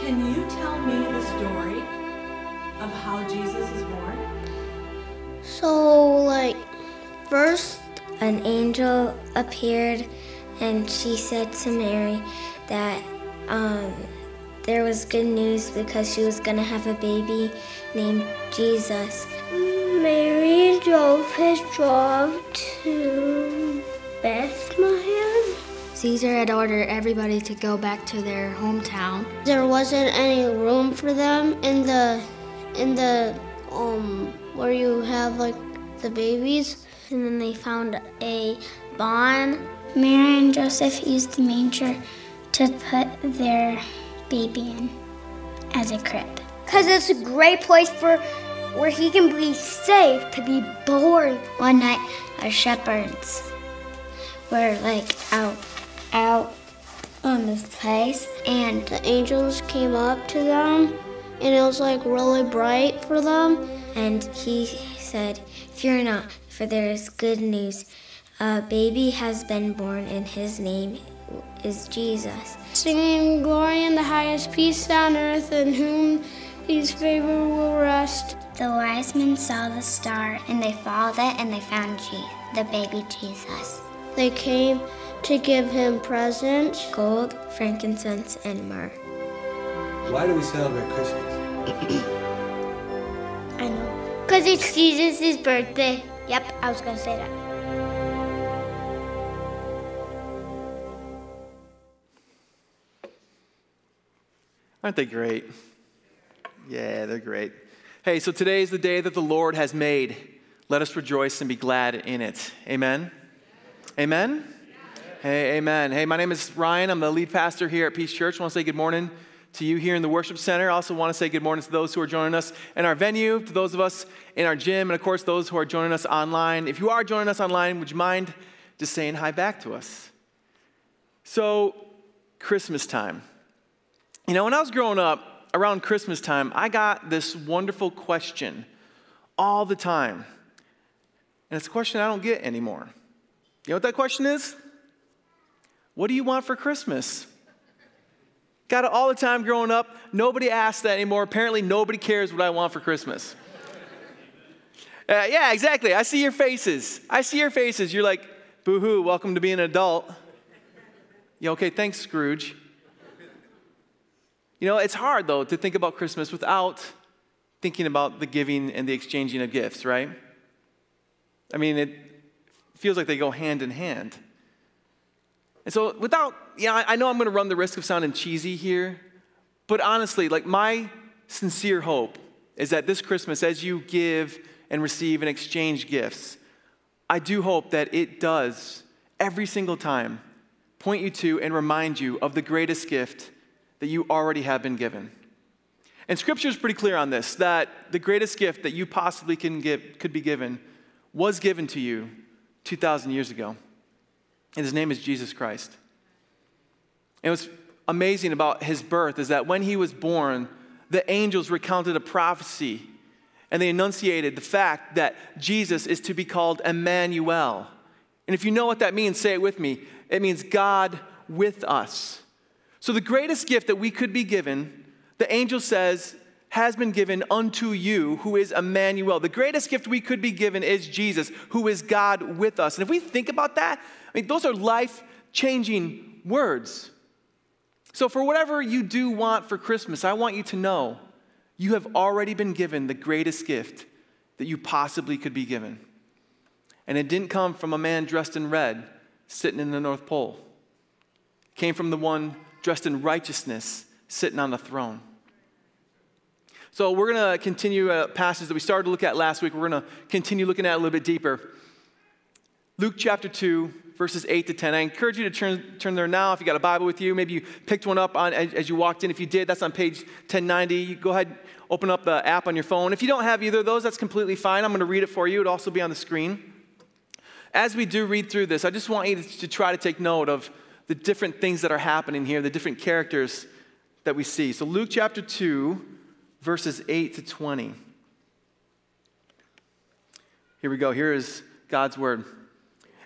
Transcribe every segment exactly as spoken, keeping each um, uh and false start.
Can you tell me the story of how Jesus is born? So, like, first an angel appeared and she said to Mary that um, there was good news because she was going to have a baby named Jesus. Mary drove his dove to Bethlehem. Caesar had ordered everybody to go back to their hometown. There wasn't any room for them in the in the um where you have like the babies. And then they found a barn. Mary and Joseph used the manger to put their baby in as a crib. Because it's a great place for where he can be safe to be born. One night, our shepherds were like out, out on this place, and the angels came up to them, and it was like really bright for them. And he said, "Fear not, for there is good news. A baby has been born, and his name is Jesus." Singing glory in the highest, peace on earth, in whom his favor will rest. The wise men saw the star, and they followed it, and they found Je- the baby Jesus. They came to give him presents: gold, frankincense, and myrrh. Why do we celebrate Christmas? I know. Because it's Jesus' birthday. Yep, I was going to say that. Aren't they great? Yeah, they're great. Hey, so today is the day that the Lord has made. Let us rejoice and be glad in it. Amen? Amen? Hey, amen. Hey, my name is Ryan. I'm the lead pastor here at Peace Church. I want to say good morning to you here in the worship center. I also want to say good morning to those who are joining us in our venue, to those of us in our gym, and of course, those who are joining us online. If you are joining us online, would you mind just saying hi back to us? So, Christmas time. You know, when I was growing up, around Christmas time, I got this wonderful question all the time. And it's a question I don't get anymore. You know what that question is? What do you want for Christmas? Got it all the time growing up. Nobody asks that anymore. Apparently, nobody cares what I want for Christmas. Uh, yeah, exactly. I see your faces. I see your faces. You're like, boo-hoo, welcome to being an adult. Yeah, okay, thanks, Scrooge. You know, it's hard, though, to think about Christmas without thinking about the giving and the exchanging of gifts, right? I mean, it feels like they go hand in hand. And so without, you know, I know I'm going to run the risk of sounding cheesy here, but honestly, like my sincere hope is that this Christmas, as you give and receive and exchange gifts, I do hope that it does, every single time, point you to and remind you of the greatest gift that you already have been given. And Scripture is pretty clear on this, that the greatest gift that you possibly can give, could be given was given to you two thousand years ago. And his name is Jesus Christ. And what's amazing about his birth is that when he was born, the angels recounted a prophecy and they enunciated the fact that Jesus is to be called Emmanuel. And if you know what that means, say it with me. It means God with us. So the greatest gift that we could be given, the angel says, has been given unto you, who is Emmanuel. The greatest gift we could be given is Jesus, who is God with us. And if we think about that, I mean, those are life-changing words. So for whatever you do want for Christmas, I want you to know you have already been given the greatest gift that you possibly could be given. And it didn't come from a man dressed in red sitting in the North Pole. It came from the one dressed in righteousness, sitting on the throne. So we're going to continue a passage that we started to look at last week. We're going to continue looking at it a little bit deeper. Luke chapter two, verses eight to ten. I encourage you to turn, turn there now if you got a Bible with you. Maybe you picked one up on as, as you walked in. If you did, that's on page ten ninety. You go ahead, open up the app on your phone. If you don't have either of those, that's completely fine. I'm going to read it for you. It'll also be on the screen. As we do read through this, I just want you to, to try to take note of the different things that are happening here, the different characters that we see. So Luke chapter two, verses eight to twenty. Here we go. Here is God's word.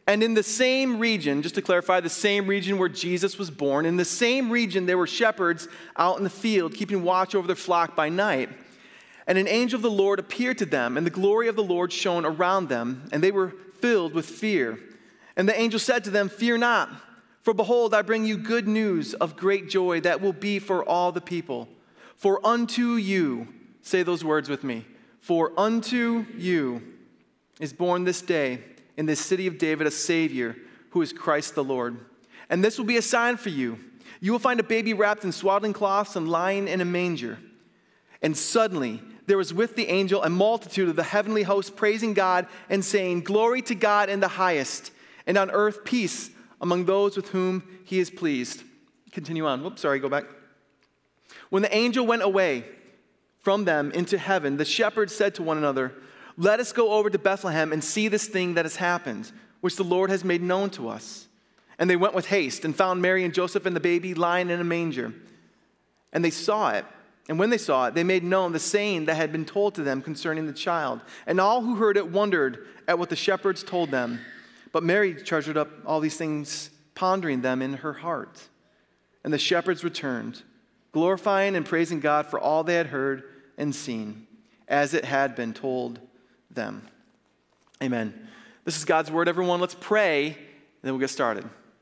And in the same region, just to clarify, the same region where Jesus was born, in the same region there were shepherds out in the field keeping watch over their flock by night. And an angel of the Lord appeared to them, and the glory of the Lord shone around them, and they were filled with fear. And the angel said to them, "Fear not, for behold, I bring you good news of great joy that will be for all the people. For unto you," say those words with me, "for unto you is born this day in this city of David a Savior, who is Christ the Lord. And this will be a sign for you. You will find a baby wrapped in swaddling cloths and lying in a manger." And suddenly there was with the angel a multitude of the heavenly host praising God and saying, "Glory to God in the highest, and on earth peace among those with whom he is pleased." Continue on. Whoops, sorry, go back. When the angel went away from them into heaven, the shepherds said to one another, "Let us go over to Bethlehem and see this thing that has happened, which the Lord has made known to us." And they went with haste and found Mary and Joseph and the baby lying in a manger. And they saw it. And when they saw it, they made known the saying that had been told to them concerning the child. And all who heard it wondered at what the shepherds told them. But Mary treasured up all these things, pondering them in her heart. And the shepherds returned, glorifying and praising God for all they had heard and seen, as it had been told them. Amen. This is God's word, everyone. Let's pray, and then we'll get started.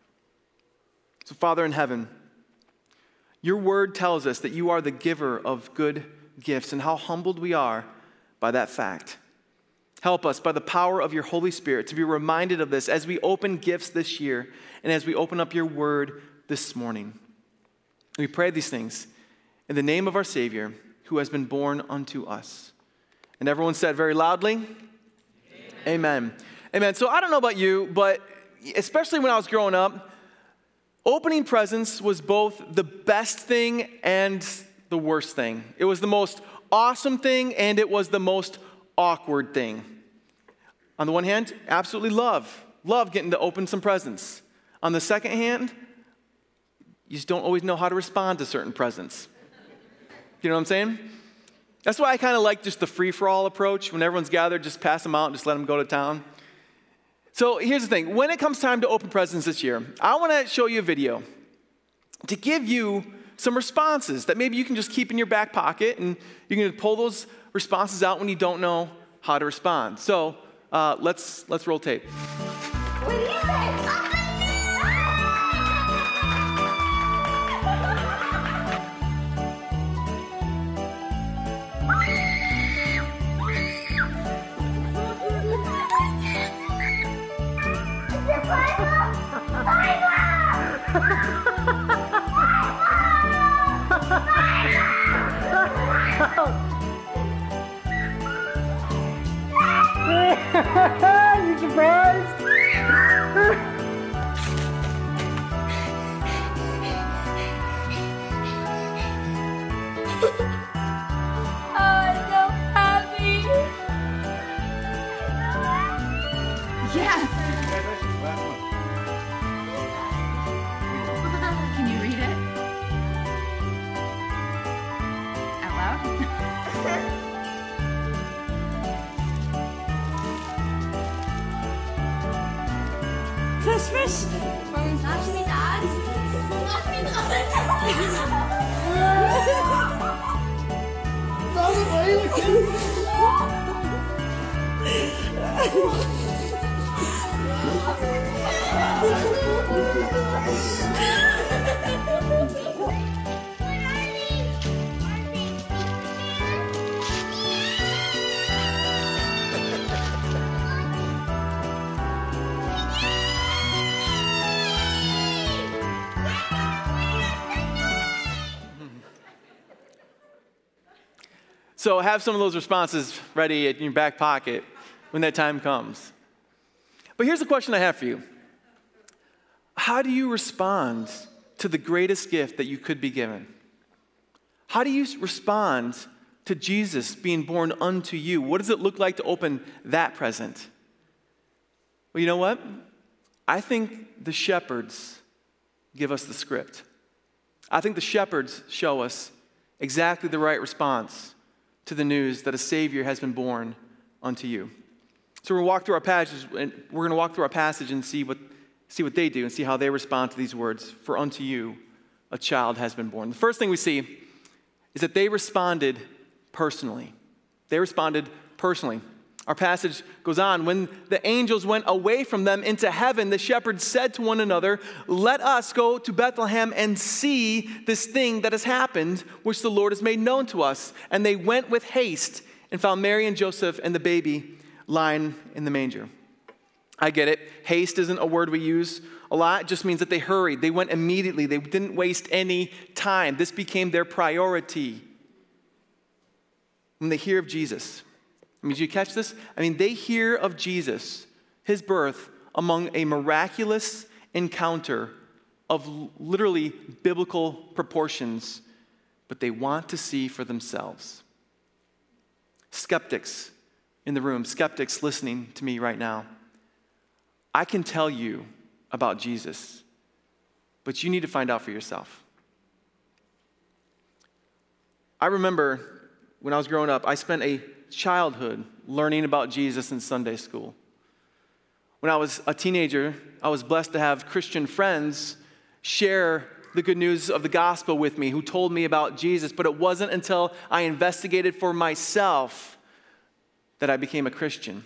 So, Father in heaven, your word tells us that you are the giver of good gifts, and how humbled we are by that fact. Help us, by the power of your Holy Spirit, to be reminded of this as we open gifts this year and as we open up your word this morning. We pray these things in the name of our Savior, who has been born unto us. And everyone said very loudly, Amen. Amen. Amen. So I don't know about you, but especially when I was growing up, opening presents was both the best thing and the worst thing. It was the most awesome thing, and it was the most awkward thing. On the one hand, absolutely love. Love getting to open some presents. On the second hand, you just don't always know how to respond to certain presents. You know what I'm saying? That's why I kind of like just the free-for-all approach. When everyone's gathered, just pass them out and just let them go to town. So here's the thing. When it comes time to open presents this year, I want to show you a video to give you some responses that maybe you can just keep in your back pocket, and you can pull those responses out when you don't know how to respond. So uh, let's let's roll tape. What do you say? You surprised? Oh, I'm so happy. Yes. Can you read it? Out loud? Christmas? Lass mich das. Lass mich So have some of those responses ready in your back pocket when that time comes. But here's the question I have for you. How do you respond to the greatest gift that you could be given? How do you respond to Jesus being born unto you? What does it look like to open that present? Well, you know what? I think the shepherds give us the script. I think the shepherds show us exactly the right response to the news that a Savior has been born unto you. So we're going to walk through our passage, and we're going to walk through our passage and see what, see what they do and see how they respond to these words. For unto you a child has been born. The first thing we see is that they responded personally. They responded personally. Our passage goes on. When the angels went away from them into heaven, the shepherds said to one another, let us go to Bethlehem and see this thing that has happened, which the Lord has made known to us. And they went with haste and found Mary and Joseph and the baby lying in the manger. I get it. Haste isn't a word we use a lot. It just means that they hurried. They went immediately. They didn't waste any time. This became their priority. When they hear of Jesus, I mean, did you catch this? I mean, they hear of Jesus, his birth, among a miraculous encounter of literally biblical proportions, but they want to see for themselves. Skeptics in the room, skeptics listening to me right now, I can tell you about Jesus, but you need to find out for yourself. I remember when I was growing up, I spent a childhood learning about Jesus in Sunday school. When I was a teenager, I was blessed to have Christian friends share the good news of the gospel with me, who told me about Jesus, but it wasn't until I investigated for myself that I became a Christian.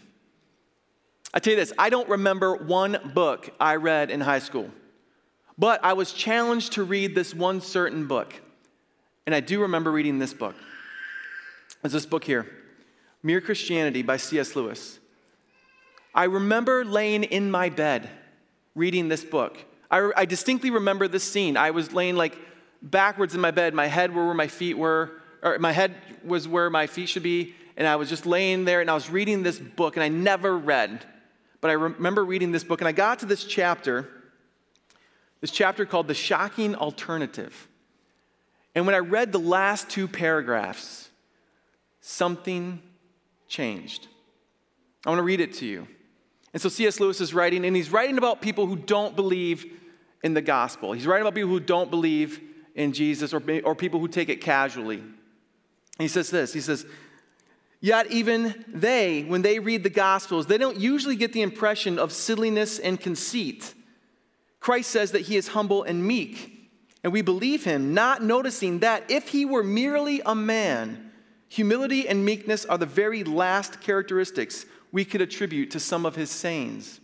I tell you this, I don't remember one book I read in high school, but I was challenged to read this one certain book, and I do remember reading this book. It's this book here, Mere Christianity by C S Lewis. I remember laying in my bed reading this book. I, I distinctly remember this scene. I was laying like backwards in my bed. My head were where my feet were, or my head was where my feet should be, and I was just laying there, and I was reading this book, and I never read, but I remember reading this book, and I got to this chapter, this chapter called The Shocking Alternative. And when I read the last two paragraphs, something changed. I want to read it to you. And so C S Lewis is writing, and he's writing about people who don't believe in the gospel. He's writing about people who don't believe in Jesus, or, or people who take it casually. And he says this, he says, yet even they, when they read the gospels, they don't usually get the impression of silliness and conceit. Christ says that he is humble and meek, and we believe him, not noticing that if he were merely a man, humility and meekness are the very last characteristics we could attribute to some of his sayings.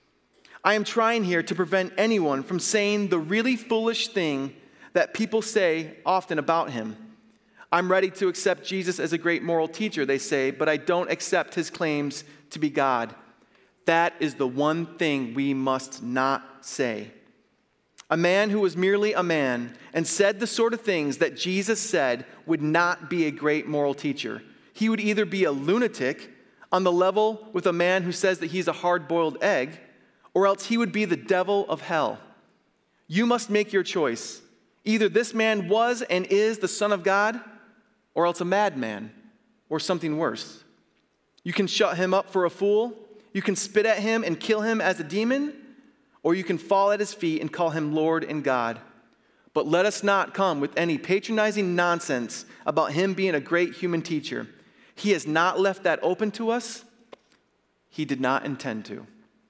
I am trying here to prevent anyone from saying the really foolish thing that people say often about him. I'm ready to accept Jesus as a great moral teacher, they say, but I don't accept his claims to be God. That is the one thing we must not say. A man who was merely a man and said the sort of things that Jesus said would not be a great moral teacher. He would either be a lunatic on the level with a man who says that he's a hard-boiled egg, or else he would be the devil of hell. You must make your choice. Either this man was and is the Son of God, or else a madman, or something worse. You can shut him up for a fool, you can spit at him and kill him as a demon, or you can fall at his feet and call him Lord and God. But let us not come with any patronizing nonsense about him being a great human teacher. He has not left that open to us. He did not intend to.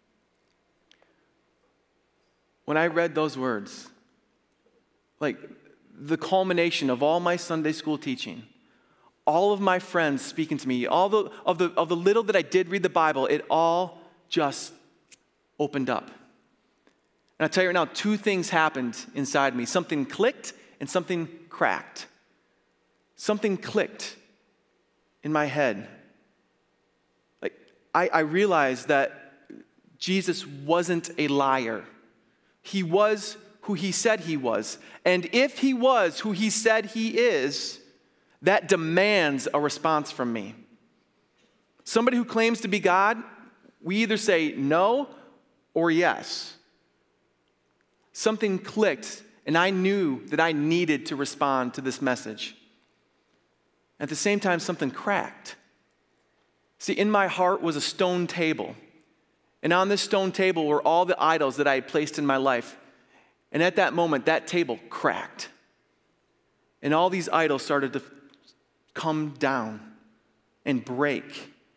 When I read those words, like the culmination of all my Sunday school teaching, all of my friends speaking to me, all the, of, the, of the little that I did read the Bible, it all just opened up. And I'll tell you right now, two things happened inside me. Something clicked and something cracked. Something clicked in my head. Like, I, I realized that Jesus wasn't a liar. He was who he said he was. And if he was who he said he is, that demands a response from me. Somebody who claims to be God, we either say no or yes. Something clicked, and I knew that I needed to respond to this message. At the same time, something cracked. See, in my heart was a stone table. And on this stone table were all the idols that I had placed in my life. And at that moment, that table cracked. And all these idols started to come down and break.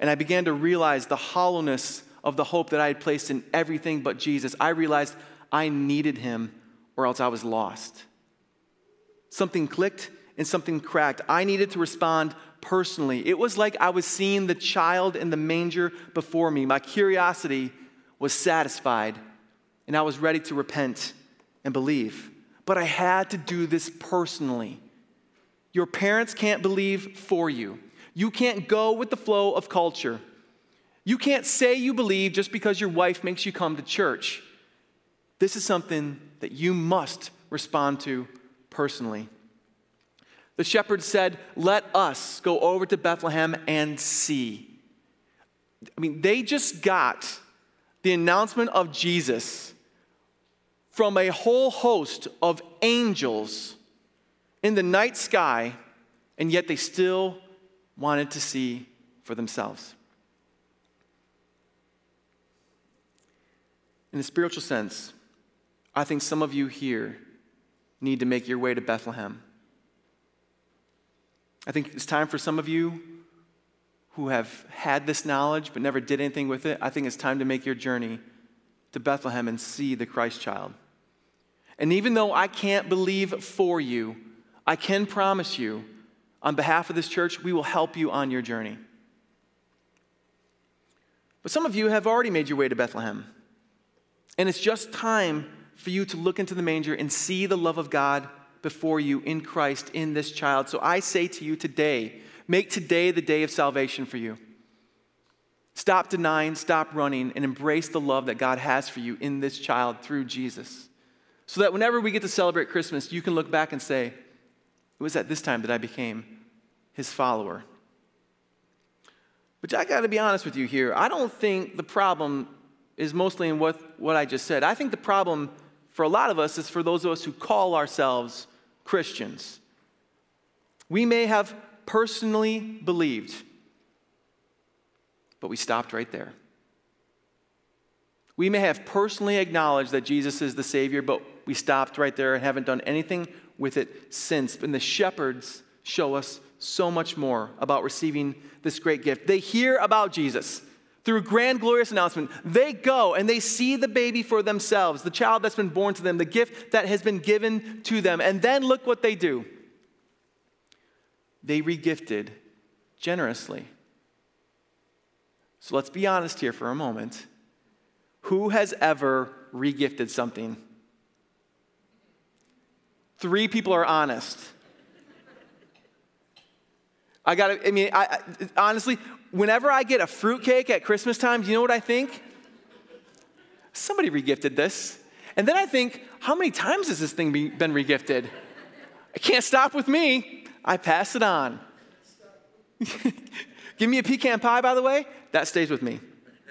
and I began to realize the hollowness of the hope that I had placed in everything but Jesus. I realized I needed him or else I was lost. Something clicked and something cracked. I needed to respond personally. It was like I was seeing the child in the manger before me. My curiosity was satisfied, and I was ready to repent and believe. But I had to do this personally. Your parents can't believe for you. You can't go with the flow of culture. You can't say you believe just because your wife makes you come to church. This is something that you must respond to personally. The shepherds said, "Let us go over to Bethlehem and see." I mean, they just got the announcement of Jesus from a whole host of angels in the night sky, and yet they still wanted to see for themselves. In a spiritual sense, I think some of you here need to make your way to Bethlehem. I think it's time for some of you who have had this knowledge but never did anything with it. I think it's time to make your journey to Bethlehem and see the Christ child. And even though I can't believe for you, I can promise you, on behalf of this church, we will help you on your journey. But some of you have already made your way to Bethlehem. And it's just time for you to look into the manger and see the love of God before you in Christ, in this child. So I say to you today, make today the day of salvation for you. Stop denying, stop running, and embrace the love that God has for you in this child through Jesus. So that whenever we get to celebrate Christmas, you can look back and say, it was at this time that I became his follower. But I got to be honest with you here. I don't think the problem is mostly in what, what I just said. I think the problem for a lot of us is for those of us who call ourselves Christians. We may have personally believed, but we stopped right there. We may have personally acknowledged that Jesus is the Savior, but we stopped right there and haven't done anything with it since. And the shepherds show us so much more about receiving this great gift. They hear about Jesus through a grand, glorious announcement. They go and they see the baby for themselves, the child that's been born to them, the gift that has been given to them. And then look what they do. They regifted generously. So let's be honest here for a moment. Who has ever regifted something? Three people are honest. I gotta, I mean, I, I, honestly, whenever I get a fruitcake at Christmas time, do you know what I think? Somebody regifted this. And then I think, how many times has this thing be, been regifted? It can't stop with me. I pass it on. Give me a pecan pie, by the way. That stays with me.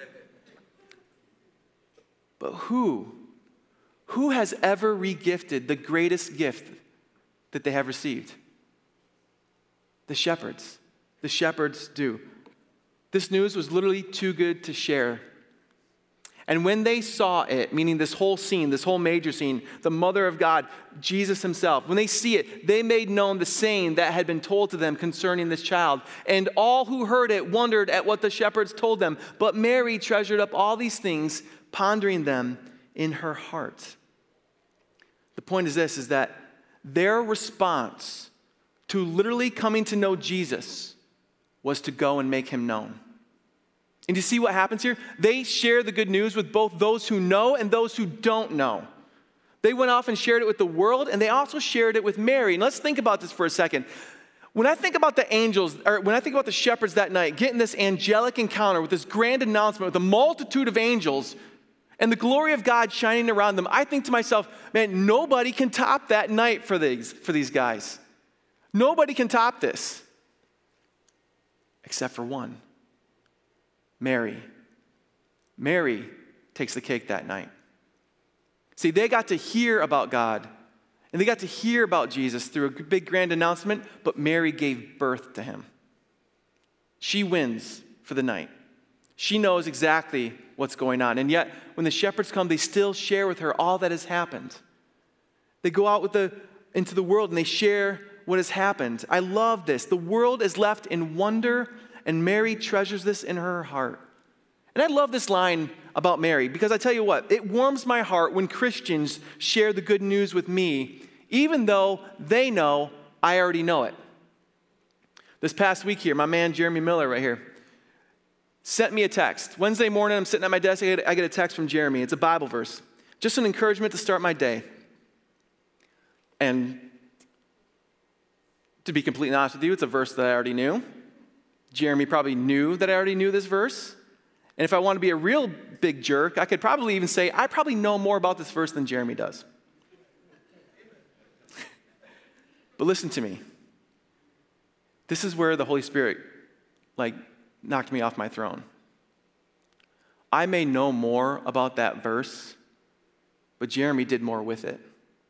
But who, who has ever regifted the greatest gift that they have received? The shepherds. The shepherds do. This news was literally too good to share. And when they saw it, meaning this whole scene, this whole major scene, the mother of God, Jesus himself, when they see it, they made known the saying that had been told to them concerning this child. And all who heard it wondered at what the shepherds told them. But Mary treasured up all these things, pondering them in her heart. The point is this, is that their response to literally coming to know Jesus was to go and make him known. And you see what happens here? They share the good news with both those who know and those who don't know. They went off and shared it with the world, and they also shared it with Mary. And let's think about this for a second. When I think about the angels, or when I think about the shepherds that night, getting this angelic encounter with this grand announcement with a multitude of angels and the glory of God shining around them, I think to myself, man, nobody can top that night for these, for these guys. Nobody can top this. Except for one. Mary. Mary takes the cake that night. See, they got to hear about God, and they got to hear about Jesus through a big grand announcement, but Mary gave birth to him. She wins for the night. She knows exactly what's going on. And yet, when the shepherds come, they still share with her all that has happened. They go out with the, into the world and they share what has happened. I love this. The world is left in wonder and Mary treasures this in her heart. And I love this line about Mary because I tell you what, it warms my heart when Christians share the good news with me, even though they know I already know it. This past week here, my man Jeremy Miller right here sent me a text. Wednesday morning, I'm sitting at my desk, I get, I get a text from Jeremy. It's a Bible verse, just an encouragement to start my day. And to be completely honest with you, it's a verse that I already knew. Jeremy probably knew that I already knew this verse. And if I want to be a real big jerk, I could probably even say, I probably know more about this verse than Jeremy does. But listen to me. This is where the Holy Spirit, like, knocked me off my throne. I may know more about that verse, but Jeremy did more with it.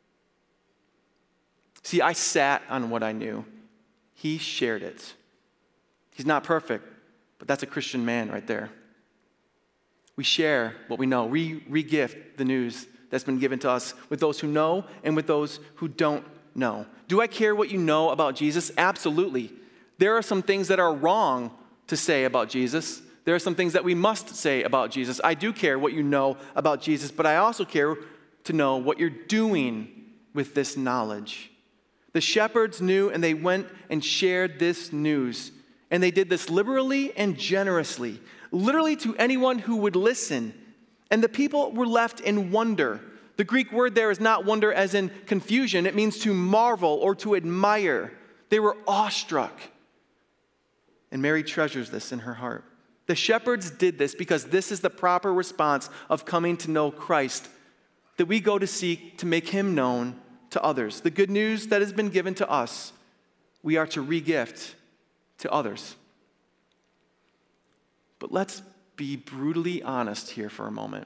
See, I sat on what I knew. He shared it. He's not perfect, but that's a Christian man right there. We share what we know. We re-gift the news that's been given to us with those who know and with those who don't know. Do I care what you know about Jesus? Absolutely. There are some things that are wrong to say about Jesus. There are some things that we must say about Jesus. I do care what you know about Jesus, but I also care to know what you're doing with this knowledge. The shepherds knew, and they went and shared this news. And they did this liberally and generously, literally to anyone who would listen. And the people were left in wonder. The Greek word there is not wonder as in confusion. It means to marvel or to admire. They were awestruck. And Mary treasures this in her heart. The shepherds did this because this is the proper response of coming to know Christ, that we go to seek to make him known to others. The good news that has been given to us, we are to re-gift to others. But let's be brutally honest here for a moment.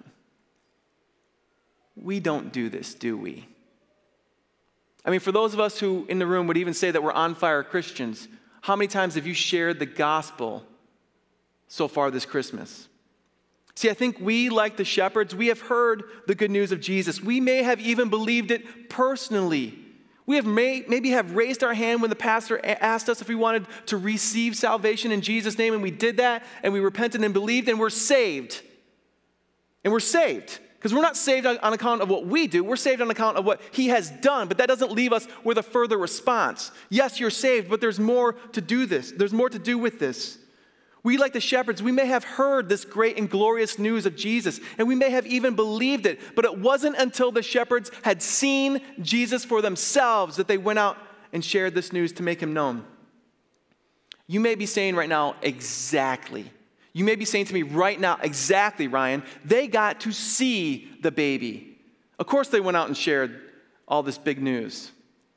We don't do this, do we? I mean, for those of us who in the room would even say that we're on fire Christians, how many times have you shared the gospel so far this Christmas? See, I think we, like the shepherds, we have heard the good news of Jesus. We may have even believed it personally. We have may, maybe have raised our hand when the pastor asked us if we wanted to receive salvation in Jesus' name, and we did that, and we repented and believed, and we're saved. And we're saved. Because we're not saved on, on account of what we do. We're saved on account of what he has done, but that doesn't leave us with a further response. Yes, you're saved, but there's more to do this. There's more to do with this. We, like the shepherds, we may have heard this great and glorious news of Jesus, and we may have even believed it, but it wasn't until the shepherds had seen Jesus for themselves that they went out and shared this news to make him known. You may be saying right now, exactly. You may be saying to me right now, exactly, Ryan, they got to see the baby. Of course they went out and shared all this big news.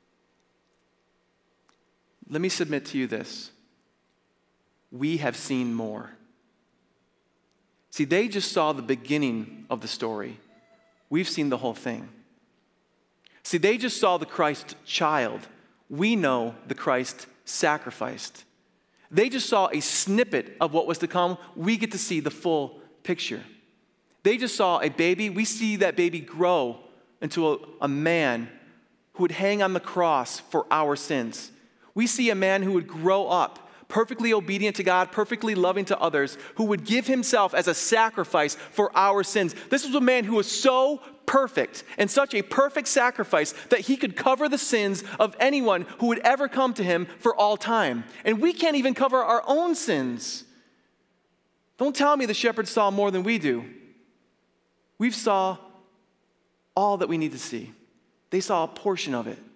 Let me submit to you this. We have seen more. See, they just saw the beginning of the story. We've seen the whole thing. See, they just saw the Christ child. We know the Christ sacrificed. They just saw a snippet of what was to come. We get to see the full picture. They just saw a baby. We see that baby grow into a, a man who would hang on the cross for our sins. We see a man who would grow up perfectly obedient to God, perfectly loving to others, who would give himself as a sacrifice for our sins. This was a man who was so perfect and such a perfect sacrifice that he could cover the sins of anyone who would ever come to him for all time. And we can't even cover our own sins. Don't tell me the shepherds saw more than we do. We saw all that we need to see. They saw a portion of it.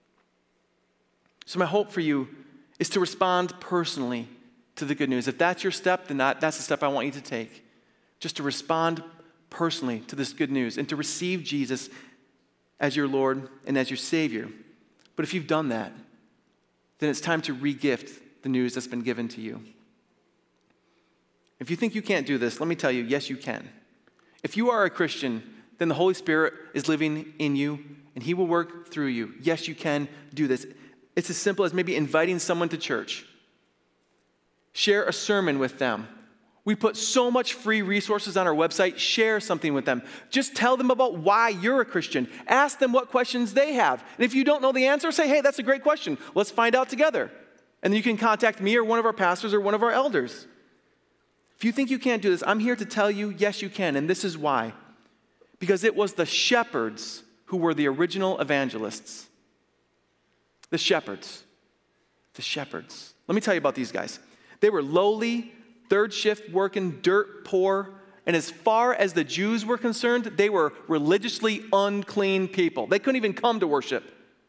So my hope for you is to respond personally to the good news. If that's your step, then that, that's the step I want you to take. Just to respond personally to this good news and to receive Jesus as your Lord and as your Savior. But if you've done that, then it's time to re-gift the news that's been given to you. If you think you can't do this, let me tell you, yes, you can. If you are a Christian, then the Holy Spirit is living in you and he will work through you. Yes, you can do this. It's as simple as maybe inviting someone to church. Share a sermon with them. We put so much free resources on our website. Share something with them. Just tell them about why you're a Christian. Ask them what questions they have. And if you don't know the answer, say, hey, that's a great question. Let's find out together. And then you can contact me or one of our pastors or one of our elders. If you think you can't do this, I'm here to tell you, yes, you can, and this is why. Because it was the shepherds who were the original evangelists. The shepherds. The shepherds. Let me tell you about these guys. They were lowly, third shift working, dirt poor, and as far as the Jews were concerned, they were religiously unclean people. They couldn't even come to worship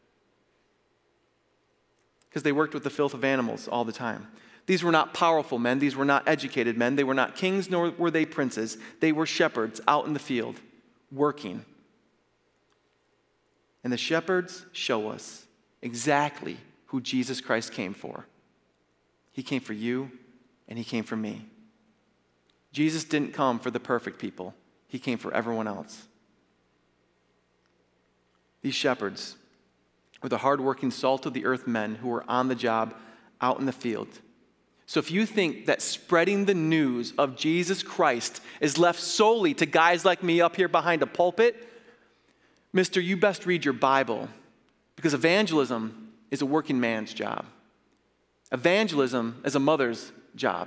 because they worked with the filth of animals all the time. These were not powerful men. These were not educated men. They were not kings, nor were they princes. They were shepherds out in the field working. And the shepherds show us exactly who Jesus Christ came for. He came for you, and he came for me. Jesus didn't come for the perfect people. He came for everyone else. These shepherds were the hardworking, salt of the earth men who were on the job out in the field. So if you think that spreading the news of Jesus Christ is left solely to guys like me up here behind a pulpit, mister, you best read your Bible, because evangelism is a working man's job. Evangelism is a mother's job.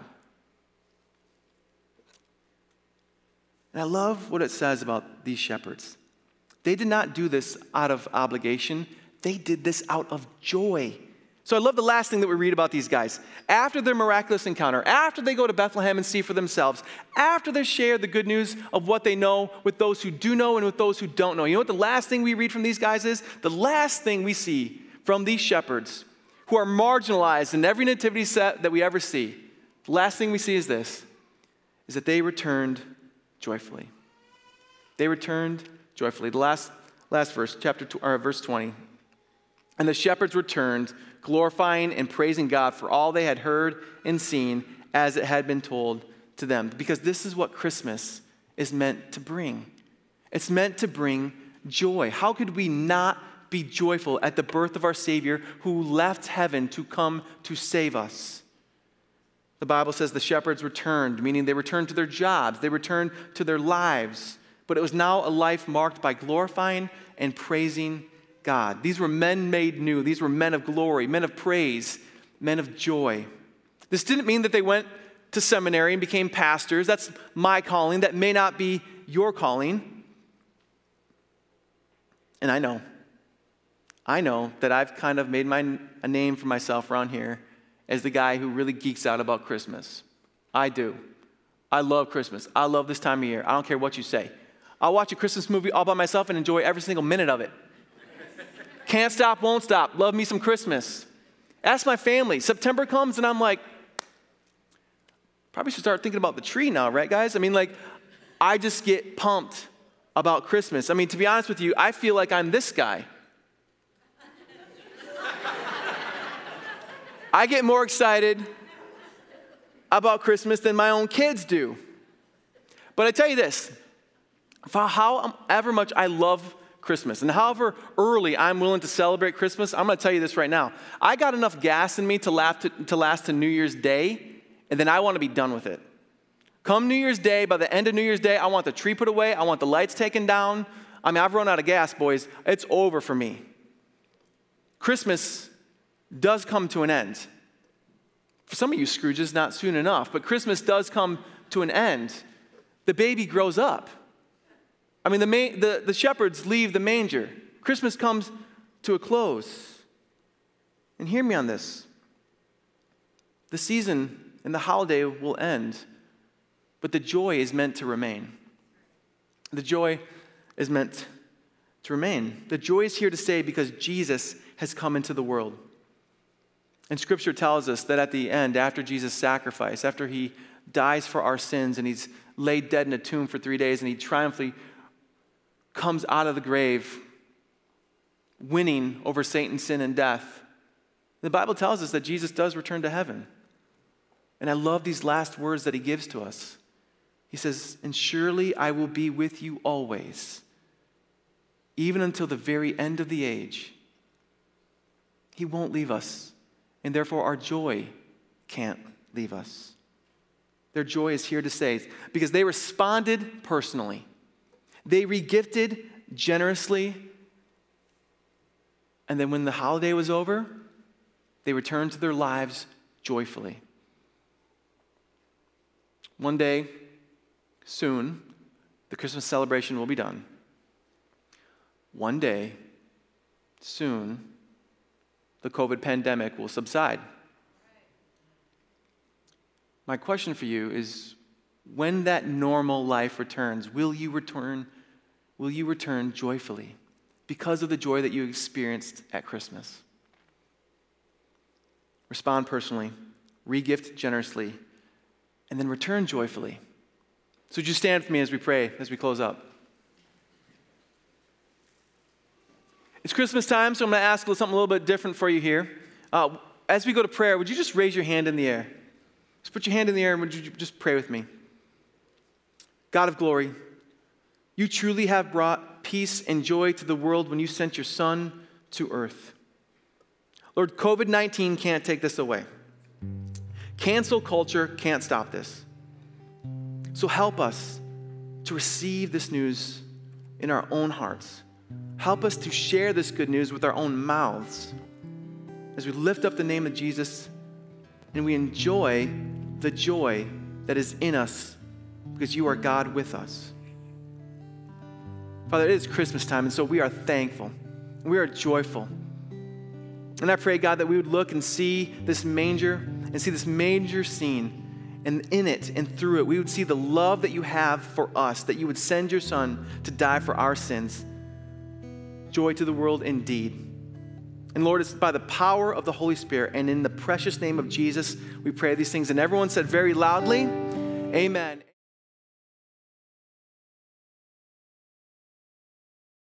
And I love what it says about these shepherds. They did not do this out of obligation. They did this out of joy. So I love the last thing that we read about these guys. After their miraculous encounter, after they go to Bethlehem and see for themselves, after they share the good news of what they know with those who do know and with those who don't know. You know what the last thing we read from these guys is? The last thing we see from these shepherds who are marginalized in every nativity set that we ever see, the last thing we see is this, is that they returned joyfully. They returned joyfully. The last, last verse, chapter two, or verse twenty. And the shepherds returned, glorifying and praising God for all they had heard and seen as it had been told to them. Because this is what Christmas is meant to bring. It's meant to bring joy. How could we not be joyful at the birth of our Savior who left heaven to come to save us? The Bible says the shepherds returned, meaning they returned to their jobs, they returned to their lives. But it was now a life marked by glorifying and praising God. These were men made new. These were men of glory, men of praise, men of joy. This didn't mean that they went to seminary and became pastors. That's my calling. That may not be your calling. And I know. I know that I've kind of made my, a name for myself around here as the guy who really geeks out about Christmas. I do. I love Christmas. I love this time of year. I don't care what you say. I'll watch a Christmas movie all by myself and enjoy every single minute of it. Can't stop, won't stop. Love me some Christmas. Ask my family. September comes and I'm like, probably should start thinking about the tree now, right, guys? I mean, like, I just get pumped about Christmas. I mean, to be honest with you, I feel like I'm this guy. I get more excited about Christmas than my own kids do. But I tell you this, for however much I love Christmas and however early I'm willing to celebrate Christmas, I'm going to tell you this right now. I got enough gas in me to last to, to last to New Year's Day, and then I want to be done with it. Come New Year's Day, by the end of New Year's Day, I want the tree put away. I want the lights taken down. I mean, I've run out of gas, boys. It's over for me. Christmas does come to an end. For some of you Scrooges, not soon enough, but Christmas does come to an end. The baby grows up. I mean, the, ma- the, the shepherds leave the manger. Christmas comes to a close. And hear me on this. The season and the holiday will end, but the joy is meant to remain. The joy is meant to remain. The joy is here to stay because Jesus has come into the world. And Scripture tells us that at the end, after Jesus' sacrifice, after he dies for our sins and he's laid dead in a tomb for three days and he triumphantly comes out of the grave, winning over Satan, sin, and death. The Bible tells us that Jesus does return to heaven. And I love these last words that he gives to us. He says, "And surely I will be with you always, even until the very end of the age." He won't leave us, and therefore our joy can't leave us. Their joy is here to stay because they responded personally. They regifted generously. And then when the holiday was over, They return to their lives joyfully. One day, soon, the Christmas celebration will be done. One day, soon, the COVID pandemic will subside. My question for you is, when that normal life returns, will you return, will you return joyfully because of the joy that you experienced at Christmas? Respond personally, re-gift generously, and then return joyfully. So would you stand for me as we pray, as we close up? It's Christmas time, so I'm going to ask something a little bit different for you here. Uh, as we go to prayer, would you just raise your hand in the air? Just put your hand in the air and would you just pray with me? God of glory, you truly have brought peace and joy to the world when you sent your Son to earth. Lord, covid nineteen can't take this away. Cancel culture can't stop this. So help us to receive this news in our own hearts. Help us to share this good news with our own mouths as we lift up the name of Jesus and we enjoy the joy that is in us because you are God with us. Father, it is Christmas time, and so we are thankful. We are joyful. And I pray, God, that we would look and see this manger and see this manger scene, and in it and through it, we would see the love that you have for us, that you would send your Son to die for our sins. Joy to the world indeed. And Lord, it's by the power of the Holy Spirit and in the precious name of Jesus, we pray these things. And everyone said very loudly, amen.